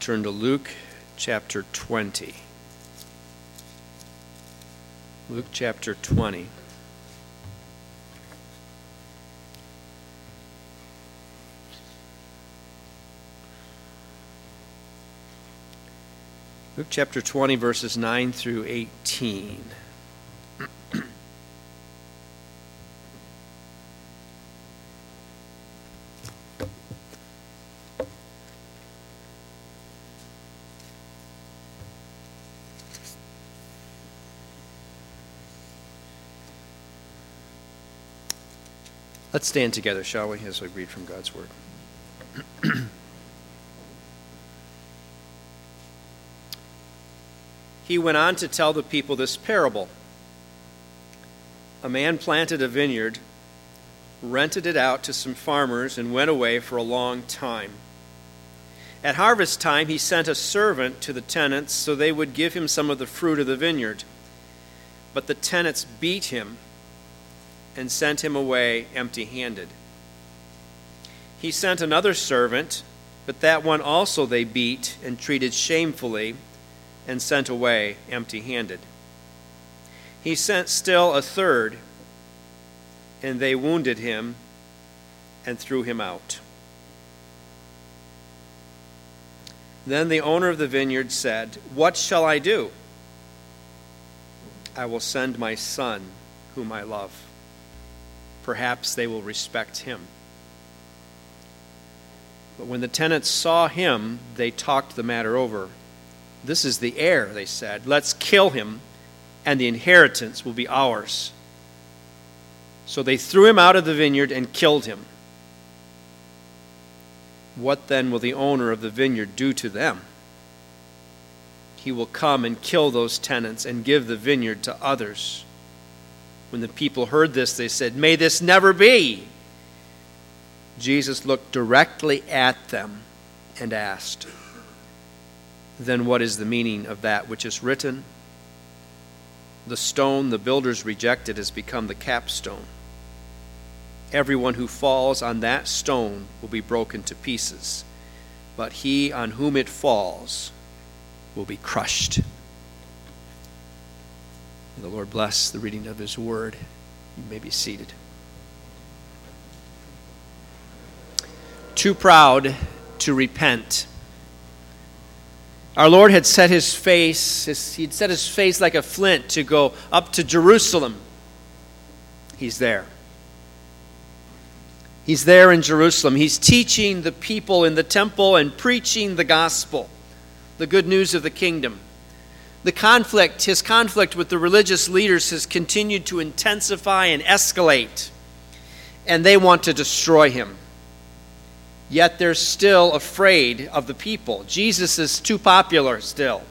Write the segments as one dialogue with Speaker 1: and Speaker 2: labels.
Speaker 1: Turn to Luke chapter 20. Luke chapter 20. Luke chapter 20, verses 9 through 18. Let's stand together, shall we, as we read from God's Word. He went on to tell the people this parable. A man planted a vineyard, rented it out to some farmers, and went away for a long time. At harvest time, he sent a servant to the tenants so they would give him some of the fruit of the vineyard. But the tenants beat him and sent him away empty-handed. He sent another servant, but that one also they beat and treated shamefully and sent away empty-handed. He sent still a third, and they wounded him and threw him out. Then the owner of the vineyard said, "What shall I do? I will send my son, whom I love. Perhaps they will respect him." But when the tenants saw him, they talked the matter over. "This is the heir," they said. "Let's kill him, and the inheritance will be ours." So they threw him out of the vineyard and killed him. What then will the owner of the vineyard do to them? He will come and kill those tenants and give the vineyard to others. When the people heard this, they said, "May this never be." Jesus looked directly at them and asked, "Then what is the meaning of that which is written? The stone the builders rejected has become the capstone. Everyone who falls on that stone will be broken to pieces, but he on whom it falls will be crushed." May the Lord bless the reading of His Word. You may be seated. Too proud to repent. Our Lord had set His face, He'd set His face like a flint to go up to Jerusalem. He's there. He's there in Jerusalem. He's teaching the people in the temple and preaching the gospel, the good news of the kingdom. His conflict with the religious leaders has continued to intensify and escalate, and they want to destroy him. Yet they're still afraid of the people. Jesus is too popular still.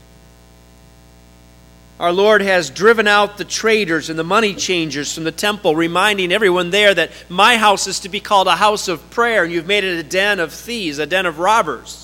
Speaker 1: Our Lord has driven out the traders and the money changers from the temple, reminding everyone there that my house is to be called a house of prayer, and you've made it a den of thieves, a den of robbers.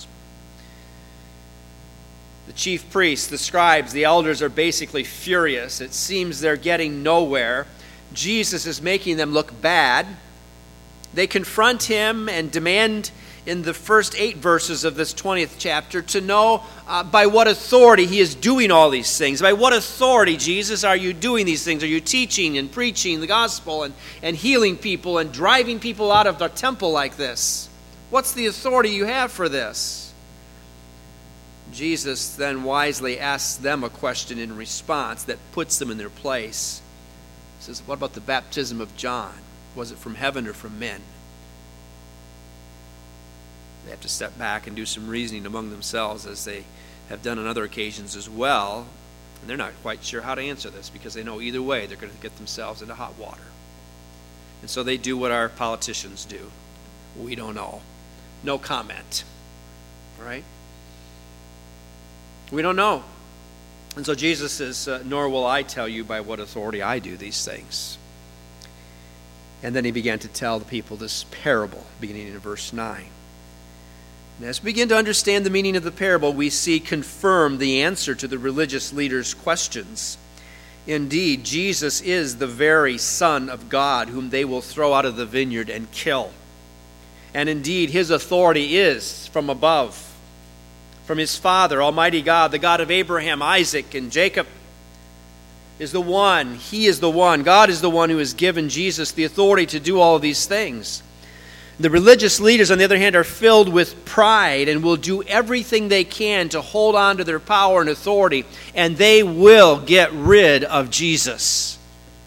Speaker 1: The chief priests, the scribes, the elders are basically furious. It seems they're getting nowhere. Jesus is making them look bad. They confront him and demand in the first 8 verses of this 20th chapter to know by what authority he is doing all these things. By what authority, Jesus, are you doing these things? Are you teaching and preaching the gospel and healing people and driving people out of the temple like this? What's the authority you have for this? Jesus then wisely asks them a question in response that puts them in their place. He says, "What about the baptism of John? Was it from heaven or from men?" They have to step back and do some reasoning among themselves, as they have done on other occasions as well. And they're not quite sure how to answer this, because they know either way they're going to get themselves into hot water. And so they do what our politicians do. We don't know. No comment. All right? We don't know. And so Jesus says, "Nor will I tell you by what authority I do these things." And then he began to tell the people this parable, beginning in verse 9. And as we begin to understand the meaning of the parable, we see confirmed the answer to the religious leaders' questions. Indeed, Jesus is the very Son of God, whom they will throw out of the vineyard and kill. And indeed, his authority is from above. from his father. Almighty God, the God of Abraham, Isaac, and Jacob, is the one. He is the one. God is the one who has given Jesus the authority to do all of these things. The religious leaders, on the other hand, are filled with pride and will do everything they can to hold on to their power and authority, and they will get rid of Jesus.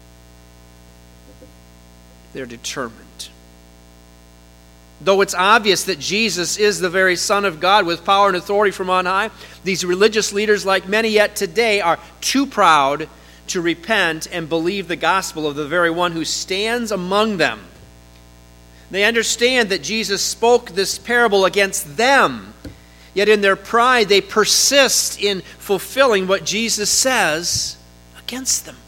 Speaker 1: They're determined. Though it's obvious that Jesus is the very Son of God with power and authority from on high, these religious leaders, like many yet today, are too proud to repent and believe the gospel of the very one who stands among them. They understand that Jesus spoke this parable against them, yet in their pride they persist in fulfilling what Jesus says against them.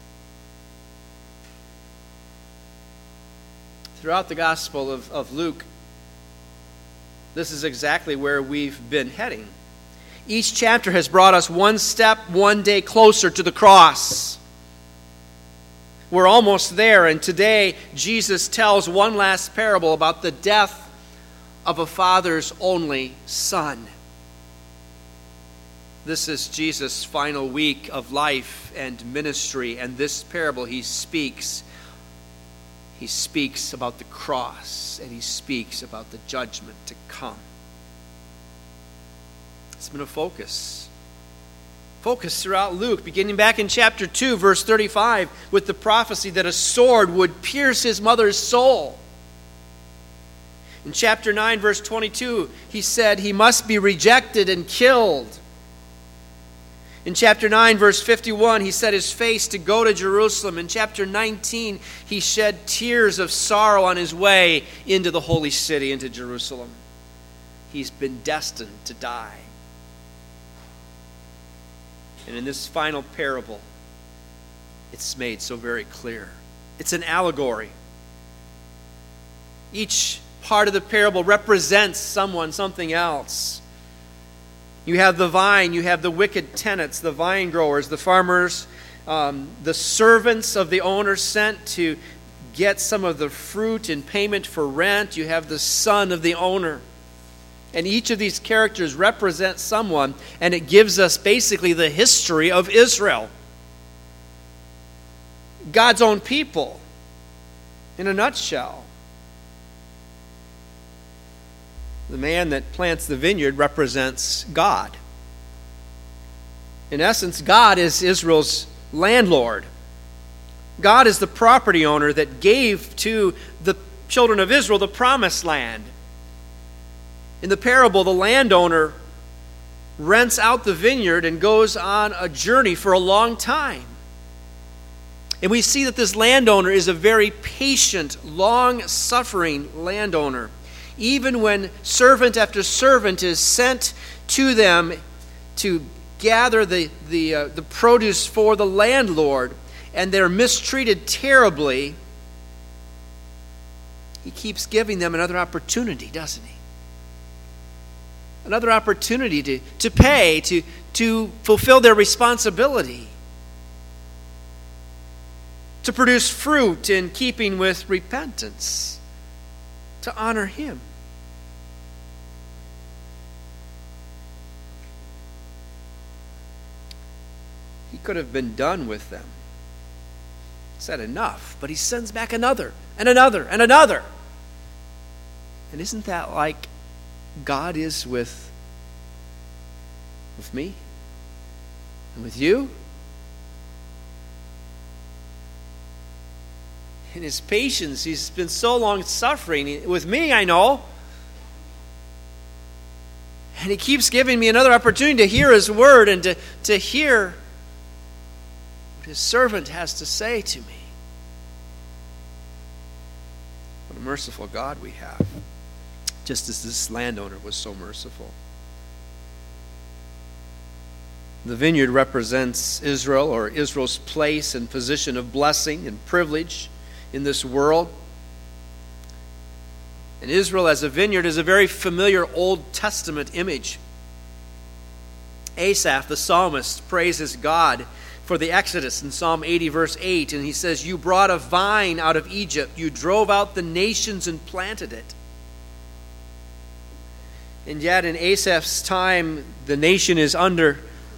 Speaker 1: Throughout the Gospel of Luke, this is exactly where we've been heading. Each chapter has brought us one step, one day closer to the cross. We're almost there, and today Jesus tells one last parable about the death of a father's only son. This is Jesus' final week of life and ministry, and this parable he speaks about the cross, and he speaks about the judgment to come. It's been a focus throughout Luke, beginning back in chapter 2, verse 35, with the prophecy that a sword would pierce his mother's soul. In chapter 9, verse 22, he said he must be rejected and killed. In chapter 9, verse 51, he set his face to go to Jerusalem. In chapter 19, he shed tears of sorrow on his way into the holy city, into Jerusalem. He's been destined to die. And in this final parable, it's made so very clear. It's an allegory. Each part of the parable represents something else. You have the vine, you have the wicked tenants, the vine growers, the farmers, the servants of the owner sent to get some of the fruit in payment for rent. You have the son of the owner. And each of these characters represents someone, and it gives us basically the history of Israel. God's own people, in a nutshell. The man that plants the vineyard represents God. In essence, God is Israel's landlord. God is the property owner that gave to the children of Israel the promised land. In the parable, the landowner rents out the vineyard and goes on a journey for a long time. And we see that this landowner is a very patient, long-suffering landowner. Even when servant after servant is sent to them to gather the produce for the landlord, and they're mistreated terribly, he keeps giving them another opportunity, doesn't he? Another opportunity to pay, to fulfill their responsibility, to produce fruit in keeping with repentance, to honor him. He could have been done with them, said enough, but he sends back another and another and another. And isn't that like God is with me and with you? In his patience, he's been so long suffering. With me, I know. And he keeps giving me another opportunity to hear his word and to hear what his servant has to say to me. What a merciful God we have. Just as this landowner was so merciful. The vineyard represents Israel, or Israel's place and position of blessing and privilege in this world. And Israel as a vineyard is a very familiar Old Testament image. Asaph, the psalmist, praises God for the Exodus in Psalm 80, verse 8, and he says, "You brought a vine out of Egypt. You drove out the nations and planted it." And yet in Asaph's time, the nation is under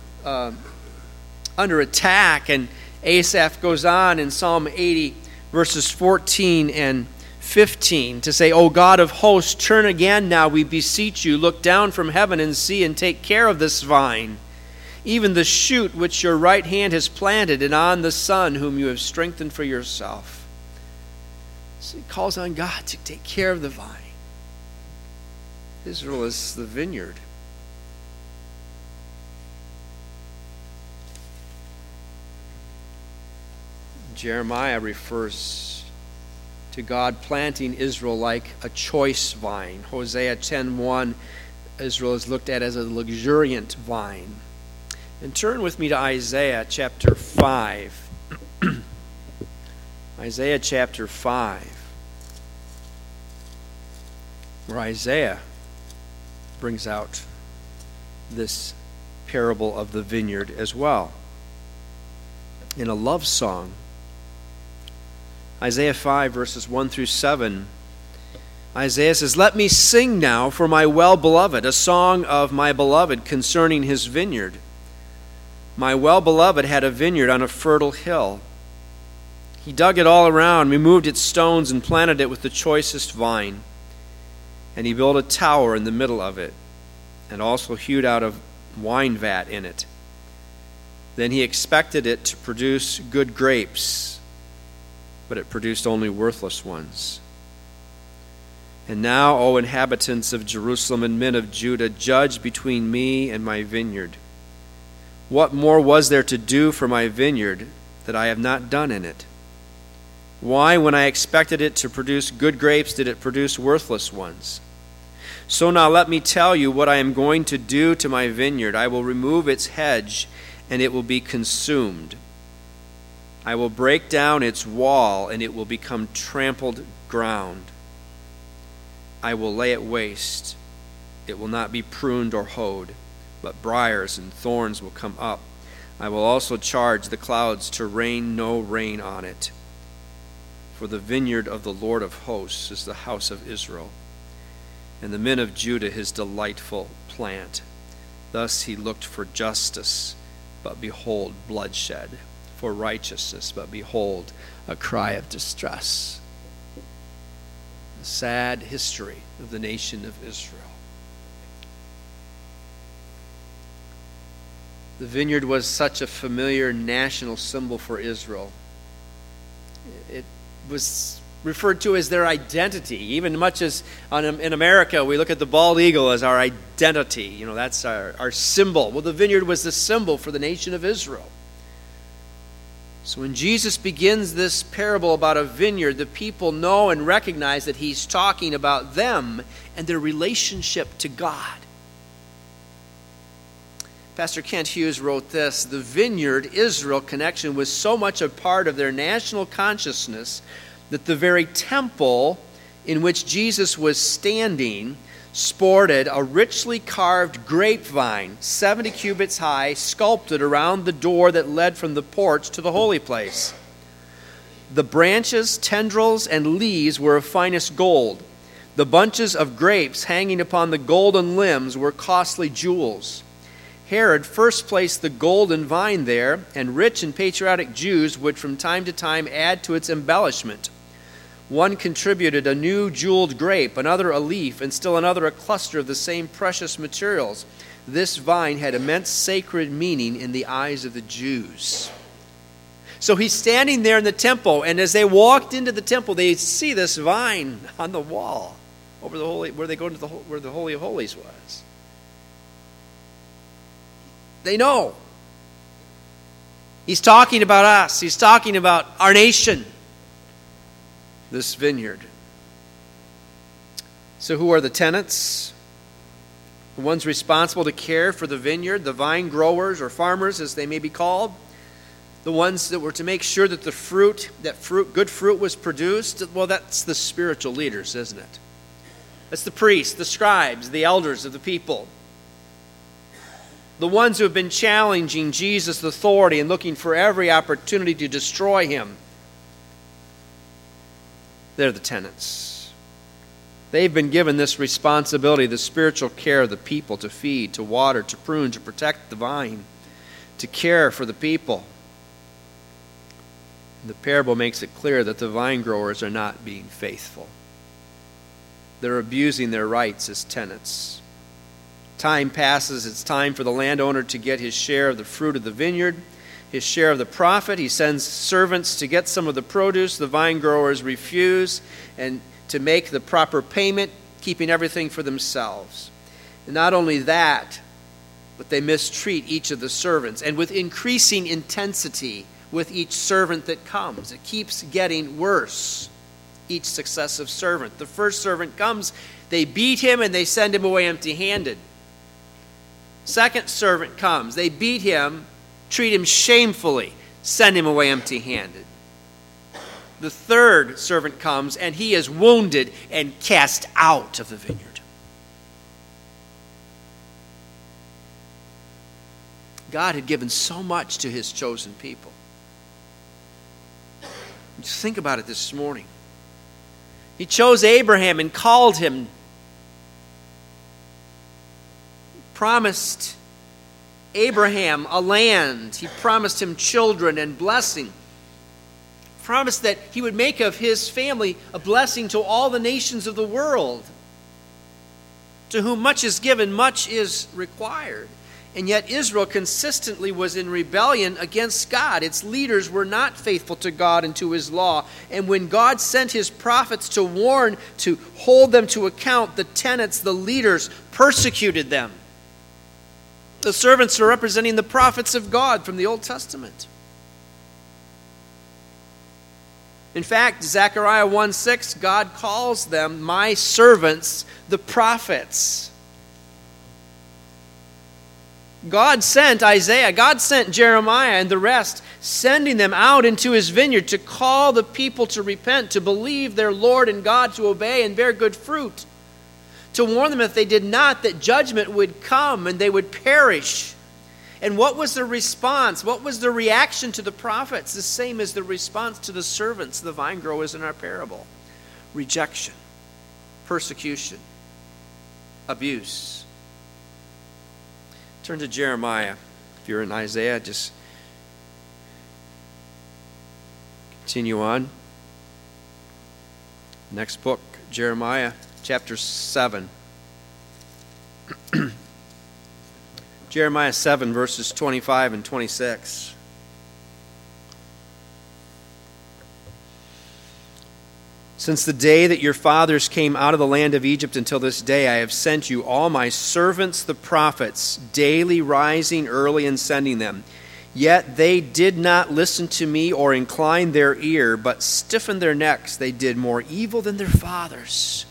Speaker 1: attack. And Asaph goes on in Psalm 80, verses 14 and 15 to say, O God of hosts, turn again now, we beseech you. Look down from heaven and see and take care of this vine, even the shoot which your right hand has planted, and on the son whom you have strengthened for yourself. So he calls on God to take care of the vine. Israel is the vineyard. Jeremiah refers to God planting Israel like a choice vine. Hosea 10:1, Israel is looked at as a luxuriant vine. And turn with me to Isaiah chapter 5. Isaiah chapter 5, where Isaiah brings out this parable of the vineyard as well in a love song. Isaiah 5, verses 1 through 7. Isaiah says, Let me sing now for my well-beloved, a song of my beloved concerning his vineyard. My well-beloved had a vineyard on a fertile hill. He dug it all around, removed its stones, and planted it with the choicest vine. And he built a tower in the middle of it, and also hewed out a wine vat in it. Then he expected it to produce good grapes, but it produced only worthless ones. And now, O inhabitants of Jerusalem and men of Judah, judge between me and my vineyard. What more was there to do for my vineyard that I have not done in it? Why, when I expected it to produce good grapes, did it produce worthless ones? So now let me tell you what I am going to do to my vineyard. I will remove its hedge, and it will be consumed. I will break down its wall, and it will become trampled ground. I will lay it waste. It will not be pruned or hoed, but briars and thorns will come up. I will also charge the clouds to rain no rain on it. For the vineyard of the Lord of hosts is the house of Israel, and the men of Judah his delightful plant. Thus he looked for justice, but behold, bloodshed, for righteousness, but behold, a cry of distress. The sad history of the nation of Israel. The vineyard was such a familiar national symbol for Israel. It was referred to as their identity, even much as in America we look at the bald eagle as our identity. You know, that's our symbol. Well, the vineyard was the symbol for the nation of Israel. So when Jesus begins this parable about a vineyard, the people know and recognize that he's talking about them and their relationship to God. Pastor Kent Hughes wrote this: the vineyard Israel connection was so much a part of their national consciousness that the very temple in which Jesus was standing sported a richly carved grapevine, 70 cubits high, sculpted around the door that led from the porch to the holy place. The branches, tendrils, and leaves were of finest gold. The bunches of grapes hanging upon the golden limbs were costly jewels. Herod first placed the golden vine there, and rich and patriotic Jews would from time to time add to its embellishment. One contributed a new jeweled grape, another a leaf, and still another a cluster of the same precious materials. This vine had immense sacred meaning in the eyes of the Jews. So he's standing there in the temple, and as they walked into the temple, they see this vine on the wall over the holy, where they go into where the Holy of Holies was. They know. He's talking about us. He's talking about our nation, this vineyard. So who are the tenants? The ones responsible to care for the vineyard, the vine growers or farmers as they may be called. The ones that were to make sure that good fruit was produced. Well, that's the spiritual leaders, isn't it? That's the priests, the scribes, the elders of the people. The ones who have been challenging Jesus' authority and looking for every opportunity to destroy him. They're the tenants. They've been given this responsibility, the spiritual care of the people, to feed, to water, to prune, to protect the vine, to care for the people. The parable makes it clear that the vine growers are not being faithful. They're abusing their rights as tenants. Time passes. It's time for the landowner to get his share of the fruit of the vineyard, his share of the profit. He sends servants to get some of the produce. The vine growers refuse and to make the proper payment, keeping everything for themselves. And not only that, but they mistreat each of the servants, and with increasing intensity with each servant that comes. It keeps getting worse, each successive servant. The first servant comes, they beat him and they send him away empty-handed. Second servant comes, they beat him, treat him shamefully, send him away empty-handed. The third servant comes and he is wounded and cast out of the vineyard. God had given so much to his chosen people. Just think about it this morning. He chose Abraham and called him. Promised Abraham a land. He promised him children and blessing. Promised that he would make of his family a blessing to all the nations of the world. To whom much is given, much is required. And yet Israel consistently was in rebellion against God. Its leaders were not faithful to God and to his law. And when God sent his prophets to warn, to hold them to account, the tenants, the leaders, persecuted them. The servants are representing the prophets of God from the Old Testament. In fact, Zechariah 1:6, God calls them my servants, the prophets. God sent Isaiah, God sent Jeremiah and the rest, sending them out into his vineyard to call the people to repent, to believe their Lord and God, to obey and bear good fruit, to warn them if they did not, that judgment would come and they would perish. And what was the response? What was the reaction to the prophets? The same as the response to the servants, the vine growers in our parable. Rejection, persecution, abuse. Turn to Jeremiah. If you're in Isaiah, just continue on. Next book, Jeremiah, chapter 7. Jeremiah 7, verses 25 and 26. Since the day that your fathers came out of the land of Egypt until this day, I have sent you all my servants, the prophets, daily rising early and sending them. Yet they did not listen to me or incline their ear, but stiffened their necks. They did more evil than their fathers.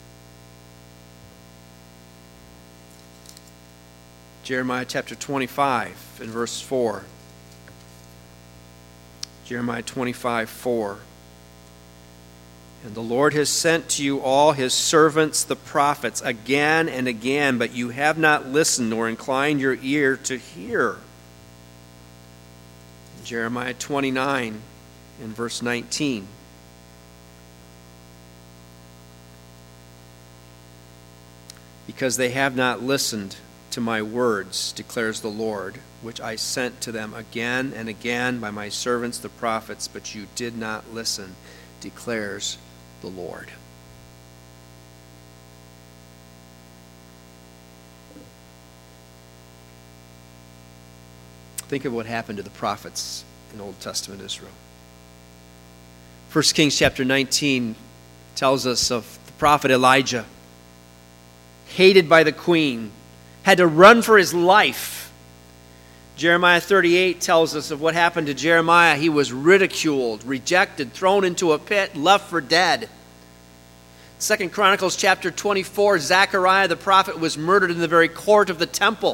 Speaker 1: Jeremiah chapter 25 and verse 4. Jeremiah 25:4. And the Lord has sent to you all his servants, the prophets, again and again, but you have not listened nor inclined your ear to hear. Jeremiah 29 and verse 19. Because they have not listened to my words, declares the Lord, which I sent to them again and again by my servants, the prophets, but you did not listen, declares the Lord. Think of what happened to the prophets in Old Testament Israel. 1 Kings chapter 19 tells us of the prophet Elijah, hated by the queen, had to run for his life. Jeremiah 38 tells us of what happened to Jeremiah. He was ridiculed, rejected, thrown into a pit, left for dead. 2 Chronicles chapter 24, Zechariah the prophet was murdered in the very court of the temple.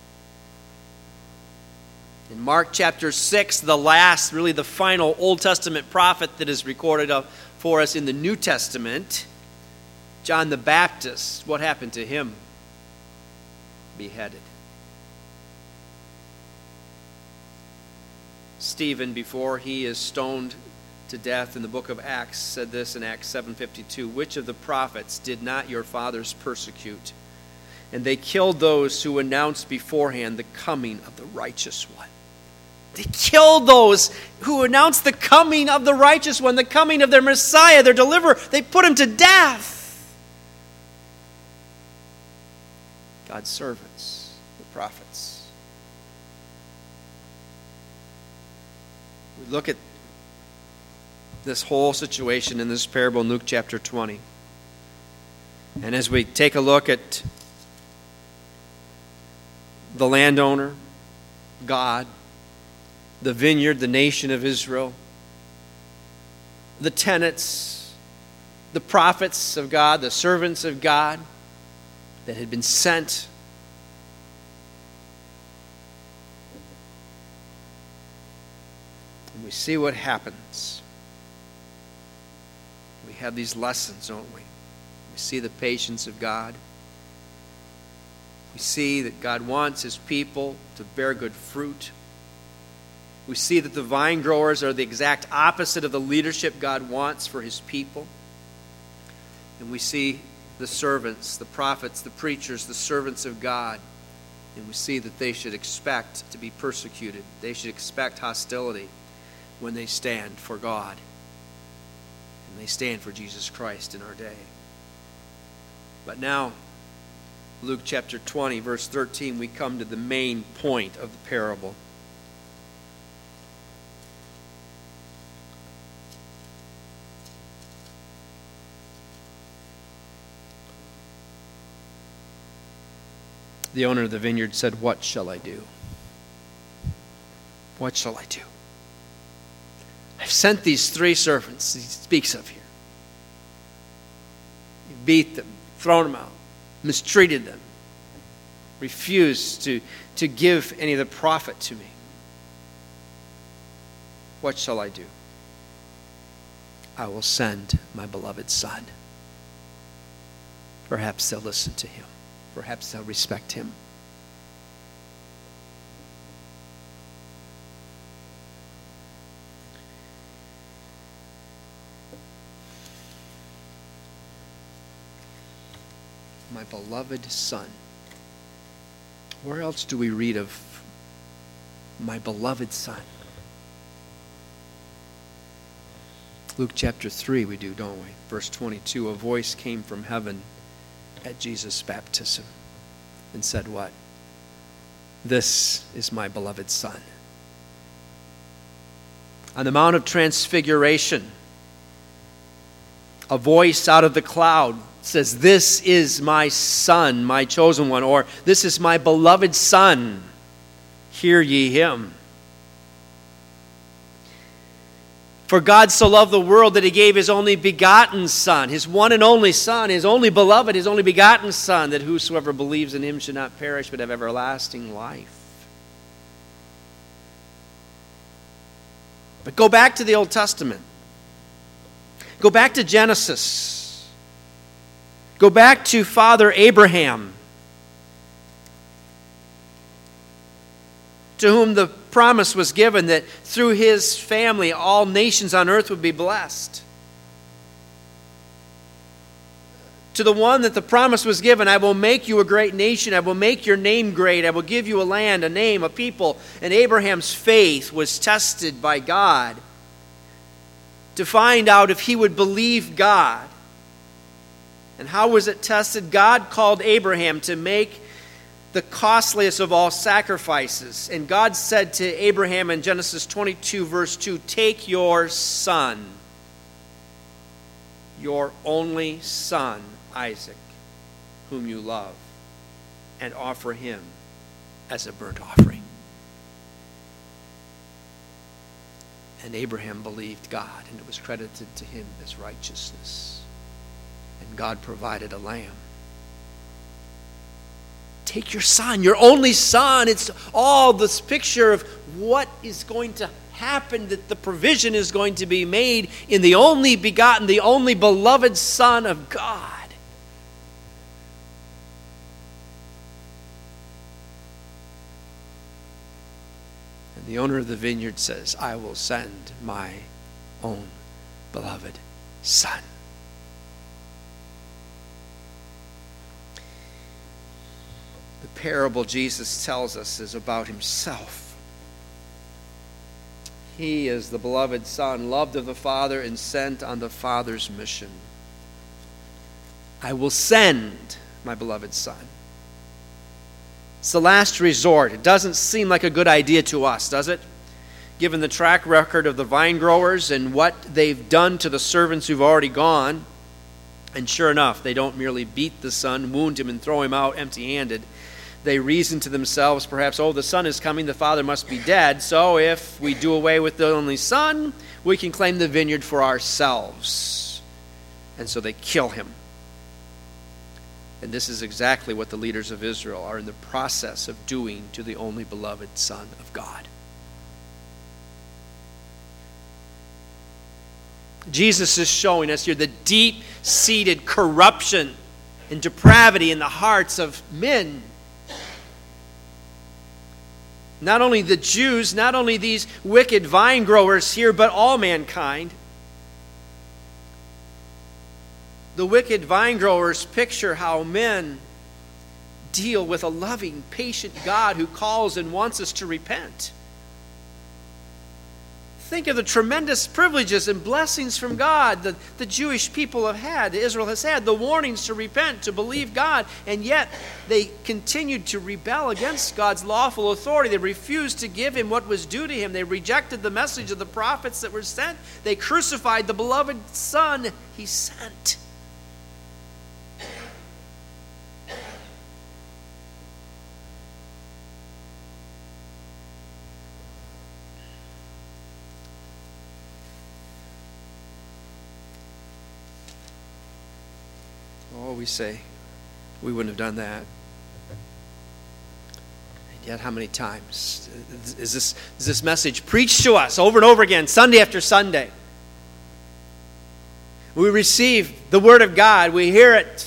Speaker 1: In Mark chapter 6, the last, really the final Old Testament prophet that is recorded for us in the New Testament, John the Baptist, what happened to him? Beheaded. Stephen, before he is stoned to death in the book of Acts said this in Acts 7:52, "Which of the prophets did not your fathers persecute? And they killed those who announced beforehand the coming of the righteous one." They killed those who announced the coming of the righteous one, the coming of their Messiah, their deliverer. They put him to death. God's servants, the prophets. We look at this whole situation in this parable in Luke chapter 20. And as we take a look at the landowner, God, the vineyard, the nation of Israel, the tenants, the prophets of God, the servants of God that had been sent. And we see what happens. We have these lessons, don't we? We see the patience of God. We see that God wants his people to bear good fruit. We see that the vine growers are the exact opposite of the leadership God wants for his people. And we see the servants, the prophets, the preachers, the servants of God. And we see that they should expect to be persecuted. They should expect hostility when they stand for God. And they stand for Jesus Christ in our day. But now, Luke chapter 20, verse 13, we come to the main point of the parable. The owner of the vineyard said, "What shall I do? What shall I do? I've sent these 3 servants," he speaks of here. You beat them, thrown them out, mistreated them, refused to give any of the profit to me. What shall I do? I will send my beloved son. Perhaps they'll listen to him. Perhaps they'll respect him. My beloved son. Where else do we read of my beloved son? Luke chapter 3 we do, don't we? Verse 22, a voice came from heaven at Jesus' baptism and said what? This is my beloved son. On the Mount of Transfiguration, a voice out of the cloud says, "This is my son, my chosen one," or "This is my beloved son. Hear ye him." For God so loved the world that he gave his only begotten Son, his one and only Son, his only beloved, his only begotten Son, that whosoever believes in him should not perish but have everlasting life. But go back to the Old Testament. Go back to Genesis. Go back to Father Abraham, to whom the promise was given that through his family all nations on earth would be blessed. To the one that the promise was given, I will make you a great nation, I will make your name great, I will give you a land, a name, a people. And Abraham's faith was tested by God to find out if he would believe God. And how was it tested? God called Abraham to make the costliest of all sacrifices. And God said to Abraham in Genesis 22, verse 2, "Take your son, your only son, Isaac, whom you love, and offer him as a burnt offering." And Abraham believed God, and it was credited to him as righteousness. And God provided a lamb. Take your son, your only son. It's all this picture of what is going to happen, that the provision is going to be made in the only begotten, the only beloved Son of God. And the owner of the vineyard says, "I will send my own beloved Son. The parable Jesus tells us is about himself. He is the beloved Son, loved of the Father and sent on the Father's mission. I will send my beloved Son. It's the last resort. It doesn't seem like a good idea to us, does it? Given the track record of the vine growers and what they've done to the servants who've already gone. And sure enough, they don't merely beat the Son, wound him, and throw him out empty-handed. They reason to themselves, perhaps, oh, the Son is coming, the Father must be dead, so if we do away with the only Son, we can claim the vineyard for ourselves. And so they kill him. And this is exactly what the leaders of Israel are in the process of doing to the only beloved Son of God. Jesus is showing us here the deep-seated corruption and depravity in the hearts of men. Not only the Jews, not only these wicked vine growers here, but all mankind. The wicked vine growers picture how men deal with a loving, patient God who calls and wants us to repent. Think of the tremendous privileges and blessings from God that the Jewish people have had, Israel has had, the warnings to repent, to believe God, and yet they continued to rebel against God's lawful authority. They refused to give him what was due to him. They rejected the message of the prophets that were sent. They crucified the beloved Son he sent. Oh, we say, we wouldn't have done that. And yet, how many times is this message preached to us over and over again, Sunday after Sunday? We receive the Word of God. We hear it.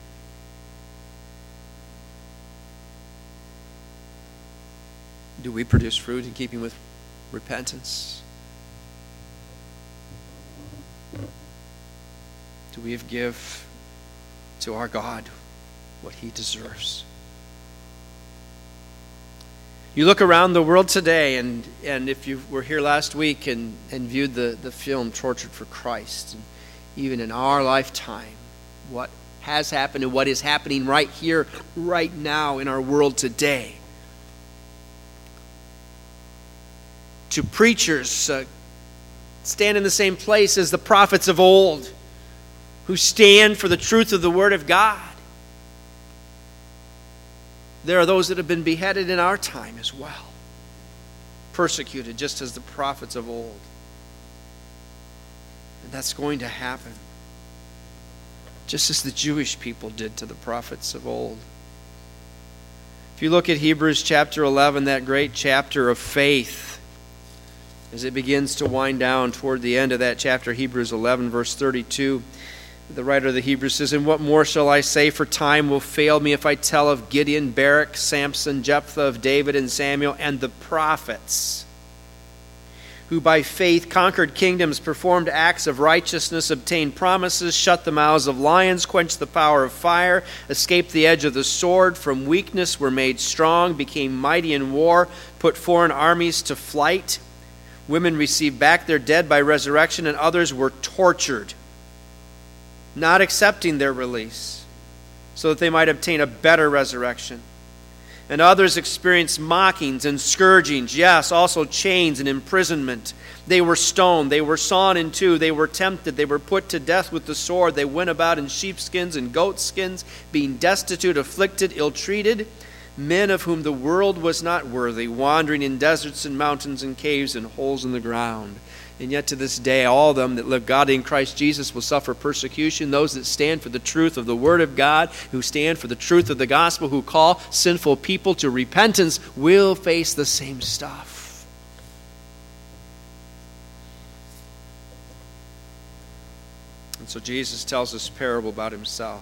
Speaker 1: Do we produce fruit in keeping with repentance? Do we give to our God what he deserves? You look around the world today, and if you were here last week and viewed the film Tortured for Christ, and even in our lifetime, what has happened and what is happening right here, right now in our world today. To preachers stand in the same place as the prophets of old, who stand for the truth of the Word of God. There are those that have been beheaded in our time as well, persecuted just as the prophets of old. And that's going to happen, just as the Jewish people did to the prophets of old. If you look at Hebrews chapter 11, that great chapter of faith, as it begins to wind down toward the end of that chapter, Hebrews 11, verse 32, the writer of the Hebrews says, "And what more shall I say? For time will fail me if I tell of Gideon, Barak, Samson, Jephthah, of David and Samuel, and the prophets, who by faith conquered kingdoms, performed acts of righteousness, obtained promises, shut the mouths of lions, quenched the power of fire, escaped the edge of the sword, from weakness were made strong, became mighty in war, put foreign armies to flight. Women received back their dead by resurrection, and others were tortured, not accepting their release, so that they might obtain a better resurrection. And others experienced mockings and scourgings, yes, also chains and imprisonment. They were stoned, they were sawn in two, they were tempted, they were put to death with the sword. They went about in sheepskins and goatskins, being destitute, afflicted, ill-treated, men of whom the world was not worthy, wandering in deserts and mountains and caves and holes in the ground. And yet to this day, all of them that live godly in Christ Jesus will suffer persecution. Those that stand for the truth of the Word of God, who stand for the truth of the gospel, who call sinful people to repentance, will face the same stuff. And so Jesus tells this parable about himself.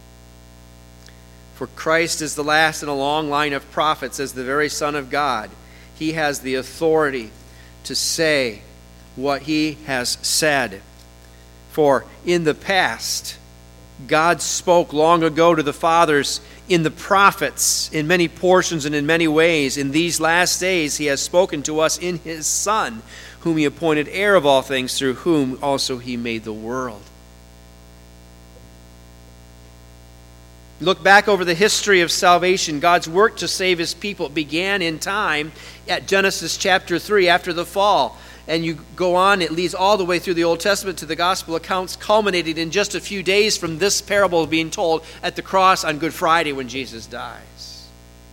Speaker 1: For Christ is the last in a long line of prophets, as the very Son of God. He has the authority to say what he has said. For in the past, God spoke long ago to the fathers in the prophets, in many portions and in many ways. In these last days he has spoken to us in his Son, whom he appointed heir of all things, through whom also he made the world. Look back over the history of salvation. God's work to save his people began in time at Genesis chapter 3 after the fall. And you go on, it leads all the way through the Old Testament to the gospel accounts, culminating in just a few days from this parable being told at the cross on Good Friday when Jesus dies.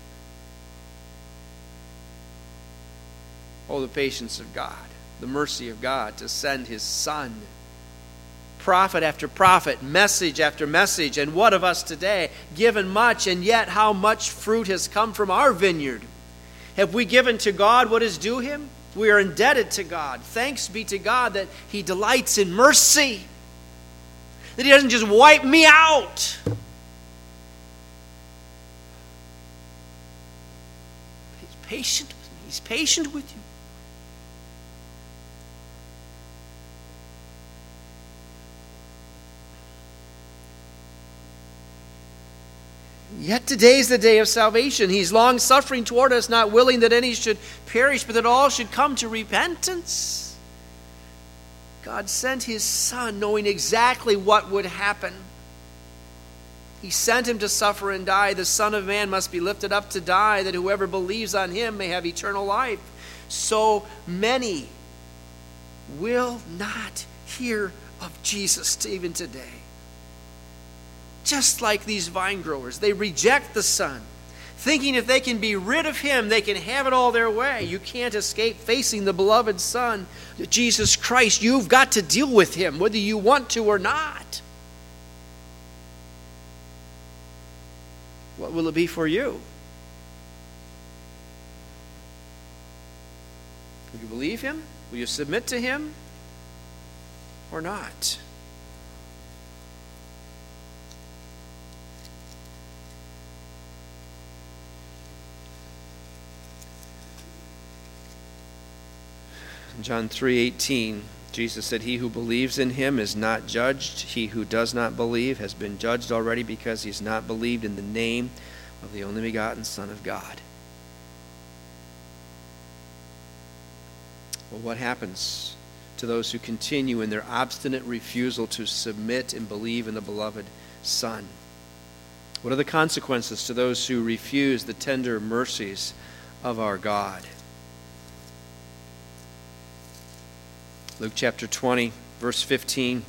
Speaker 1: Oh, the patience of God, the mercy of God to send his Son. Prophet after prophet, message after message, and what of us today? Given much, and yet how much fruit has come from our vineyard? Have we given to God what is due him? We are indebted to God. Thanks be to God that he delights in mercy, that he doesn't just wipe me out. He's patient with me. He's patient with you. Yet today is the day of salvation. He's long-suffering toward us, not willing that any should perish, but that all should come to repentance. God sent his Son knowing exactly what would happen. He sent him to suffer and die. The Son of Man must be lifted up to die, that whoever believes on him may have eternal life. So many will not hear of Jesus even today. Just like these vine growers, they reject the Son, thinking if they can be rid of him, they can have it all their way. You can't escape facing the beloved Son, Jesus Christ. You've got to deal with him, whether you want to or not. What will it be for you? Will you believe him? Will you submit to him or not? In John 3:18, Jesus said, "He who believes in him is not judged. He who does not believe has been judged already because he has not believed in the name of the only begotten Son of God." Well, what happens to those who continue in their obstinate refusal to submit and believe in the beloved Son? What are the consequences to those who refuse the tender mercies of our God? Luke chapter 20, verse 15.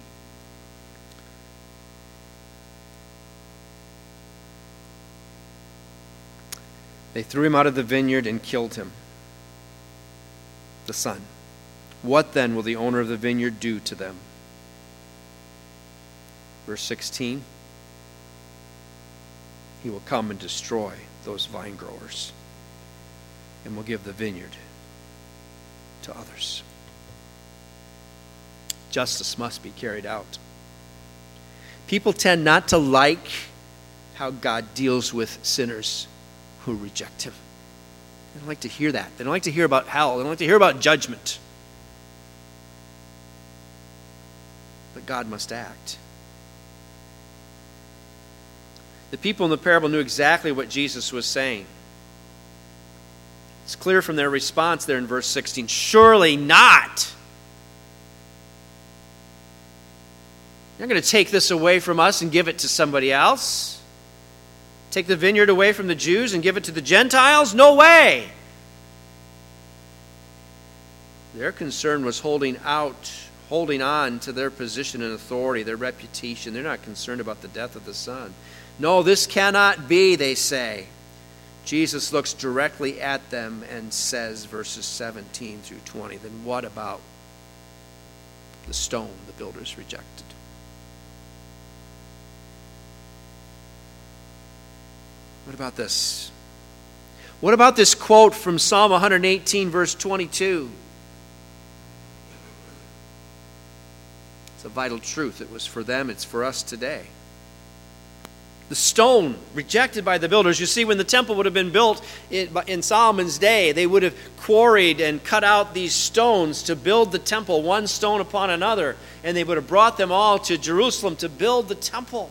Speaker 1: They threw him out of the vineyard and killed him, the son. What then will the owner of the vineyard do to them? Verse 16. He will come and destroy those vine growers and will give the vineyard to others. Justice must be carried out. People tend not to like how God deals with sinners who reject him. They don't like to hear that. They don't like to hear about hell. They don't like to hear about judgment. But God must act. The people in the parable knew exactly what Jesus was saying. It's clear from their response there in verse 16. Surely not. You're not going to take this away from us and give it to somebody else. Take the vineyard away from the Jews and give it to the Gentiles? No way. Their concern was holding on to their position and authority, their reputation. They're not concerned about the death of the Son. No, this cannot be, they say. Jesus looks directly at them and says, verses 17 through 20, then what about the stone the builders rejected? What about this? What about this quote from Psalm 118, verse 22? It's a vital truth. It was for them, it's for us today. The The stone rejected by the builders. You see, when the temple would have been built in Solomon's day, they would have quarried and cut out these stones to build the temple, one stone upon another, and they would have brought them all to Jerusalem to build the temple.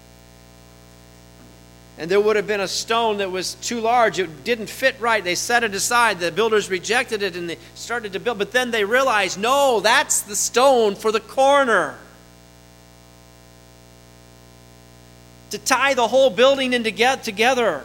Speaker 1: And there would have been a stone that was too large. It didn't fit right. They set it aside. The builders rejected it and they started to build. But then they realized, no, that's the stone for the corner. To tie the whole building in together.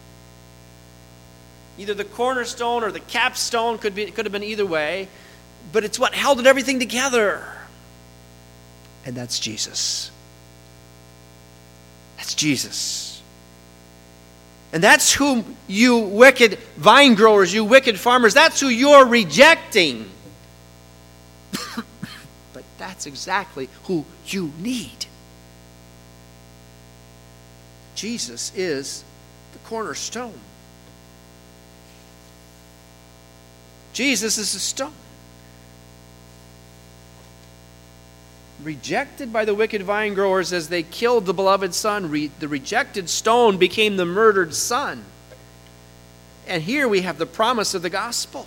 Speaker 1: Either the cornerstone or the capstone, could have been either way. But it's what held everything together. And that's Jesus. That's Jesus. And that's whom you wicked vine growers, you wicked farmers, that's who you're rejecting. But that's exactly who you need. Jesus is the cornerstone. Jesus is the stone. Rejected by the wicked vine growers as they killed the beloved son, the rejected stone became the murdered son. And here we have the promise of the gospel.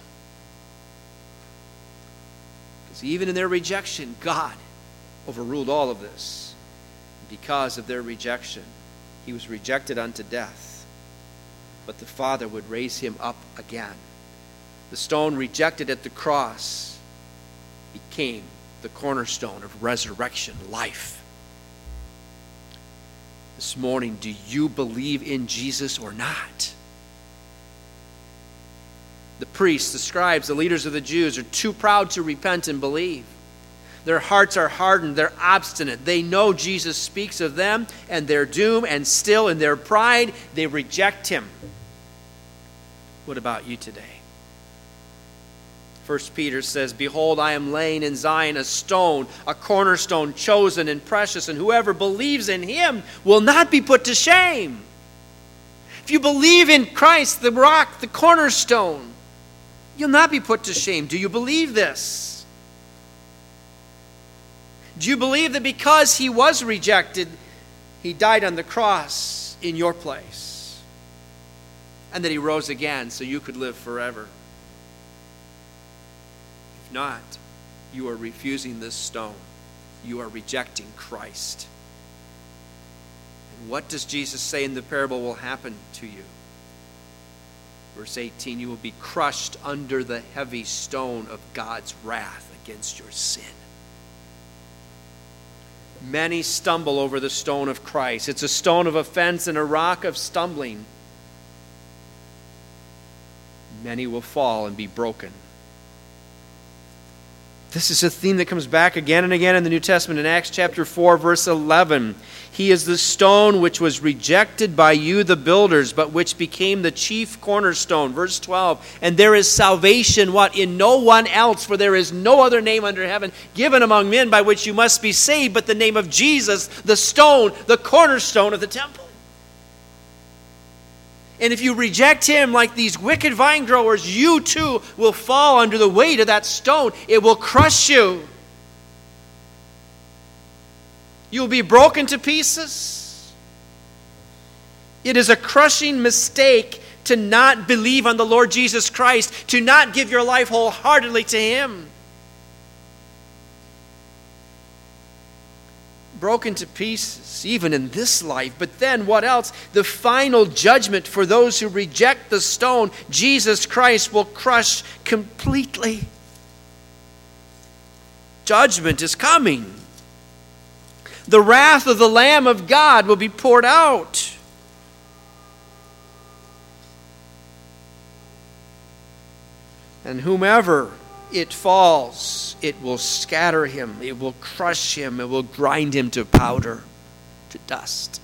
Speaker 1: Because even in their rejection, God overruled all of this. Because of their rejection, he was rejected unto death. But the Father would raise him up again. The stone rejected at the cross became the cornerstone of resurrection life. This morning, do you believe in Jesus or not? The priests, the scribes, the leaders of the Jews are too proud to repent and believe. Their hearts are hardened, they're obstinate. They know Jesus speaks of them and their doom, and still in their pride, they reject him. What about you today? 1 Peter says, behold, I am laying in Zion a stone, a cornerstone chosen and precious, and whoever believes in him will not be put to shame. If you believe in Christ, the rock, the cornerstone, you'll not be put to shame. Do you believe this? Do you believe that because he was rejected, he died on the cross in your place? And that he rose again so you could live forever? Not, you are refusing this stone. You are rejecting Christ. And what does Jesus say in the parable will happen to you? Verse 18, you will be crushed under the heavy stone of God's wrath against your sin. Many stumble over the stone of Christ. It's a stone of offense and a rock of stumbling. Many will fall and be broken. This is a theme that comes back again and again in the New Testament. In Acts chapter 4, verse 11, he is the stone which was rejected by you, the builders, but which became the chief cornerstone. Verse 12, and there is salvation, what? In no one else, for there is no other name under heaven given among men by which you must be saved, but the name of Jesus, the stone, the cornerstone of the temple. And if you reject him like these wicked vine growers, you too will fall under the weight of that stone. It will crush you. You'll be broken to pieces. It is a crushing mistake to not believe on the Lord Jesus Christ, to not give your life wholeheartedly to him. Broken to pieces, even in this life. But then what else? The final judgment for those who reject the stone, Jesus Christ will crush completely. Judgment is coming. The wrath of the Lamb of God will be poured out. And whomever it falls, it will scatter him, it will crush him, it will grind him to powder, to dust.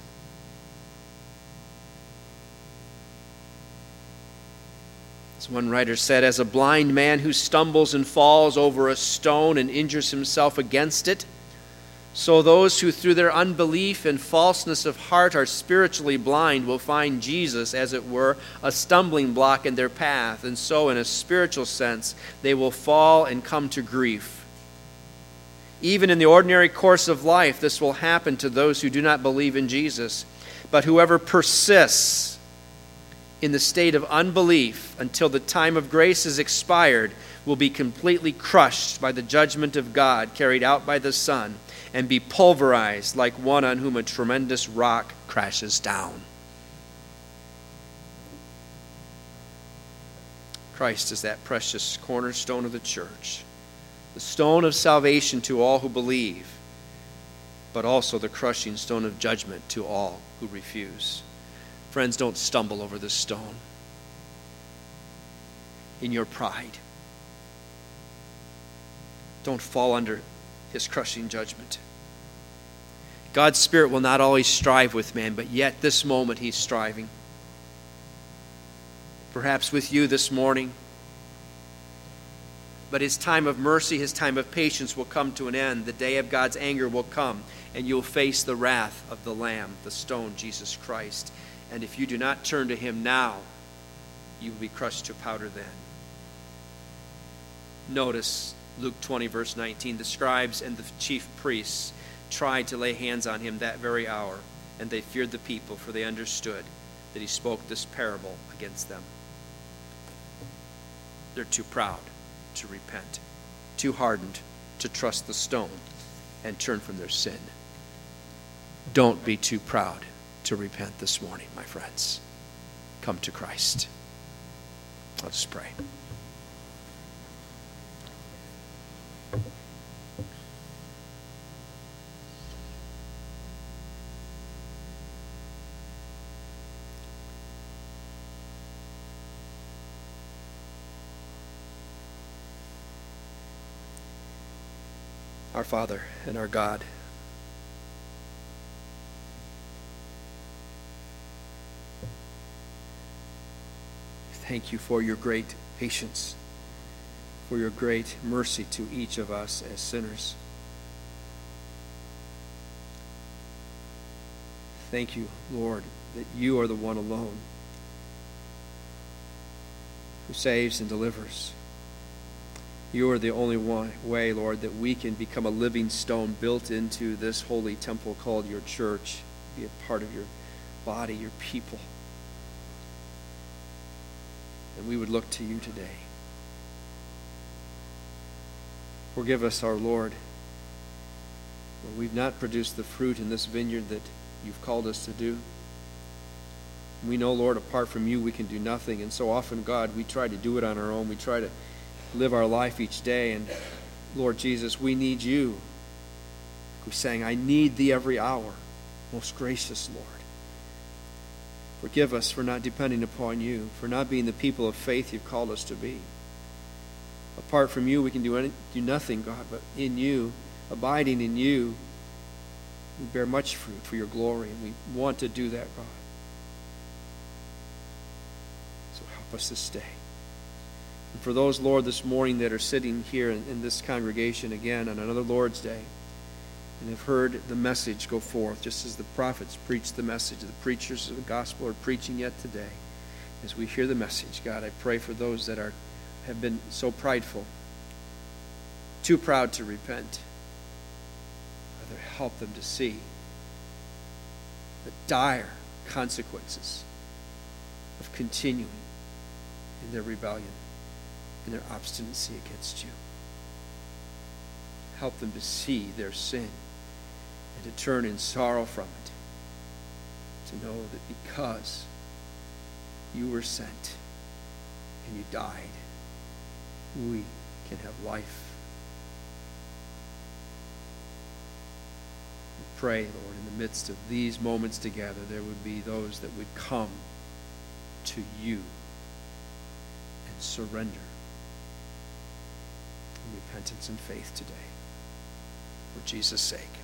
Speaker 1: As one writer said, as a blind man who stumbles and falls over a stone and injures himself against it, so those who through their unbelief and falseness of heart are spiritually blind will find Jesus, as it were, a stumbling block in their path. And so, in a spiritual sense, they will fall and come to grief. Even in the ordinary course of life, this will happen to those who do not believe in Jesus. But whoever persists in the state of unbelief until the time of grace is expired will be completely crushed by the judgment of God carried out by the Son and be pulverized like one on whom a tremendous rock crashes down. Christ is that precious cornerstone of the church, the stone of salvation to all who believe, but also the crushing stone of judgment to all who refuse. Friends, don't stumble over this stone in your pride. Don't fall under his crushing judgment. God's Spirit will not always strive with man, but yet this moment he's striving. Perhaps with you this morning. But his time of mercy, his time of patience will come to an end. The day of God's anger will come, and you'll face the wrath of the Lamb, the stone, Jesus Christ. And if you do not turn to him now, you will be crushed to powder then. Notice Luke 20, verse 19. The scribes and the chief priests tried to lay hands on him that very hour, and they feared the people, for they understood that he spoke this parable against them. They're too proud to repent, too hardened to trust the stone and turn from their sin. Don't be too proud to repent this morning, my friends. Come to Christ. Let us pray. Our Father and our God, thank you for your great patience, for your great mercy to each of us as sinners. Thank you, Lord, that you are the one alone who saves and delivers. You are the only way, Lord, that we can become a living stone built into this holy temple called your church, be a part of your body, your people. And we would look to you today. Forgive us, our Lord, when we've not produced the fruit in this vineyard that you've called us to do. We know, Lord, apart from you we can do nothing. And so often, God, we try to do it on our own. We try to live our life each day. And Lord Jesus, we need you. We're saying, I need thee every hour. Most gracious Lord. Forgive us for not depending upon you, for not being the people of faith you've called us to be. Apart from you, we can do nothing, God, but in you, abiding in you, we bear much fruit for your glory, and we want to do that, God. So help us this day. And for those, Lord, this morning that are sitting here in this congregation again on another Lord's Day and have heard the message go forth, just as the prophets preached the message, the preachers of the gospel are preaching yet today. As we hear the message, God, I pray for those that have been so prideful, too proud to repent. Father, help them to see the dire consequences of continuing in their rebellion, in their obstinacy against you. Help them to see their sin and to turn in sorrow from it. To know that because you were sent and you died, we can have life. We pray, Lord, in the midst of these moments together, there would be those that would come to you and surrender in repentance and faith today. For Jesus' sake.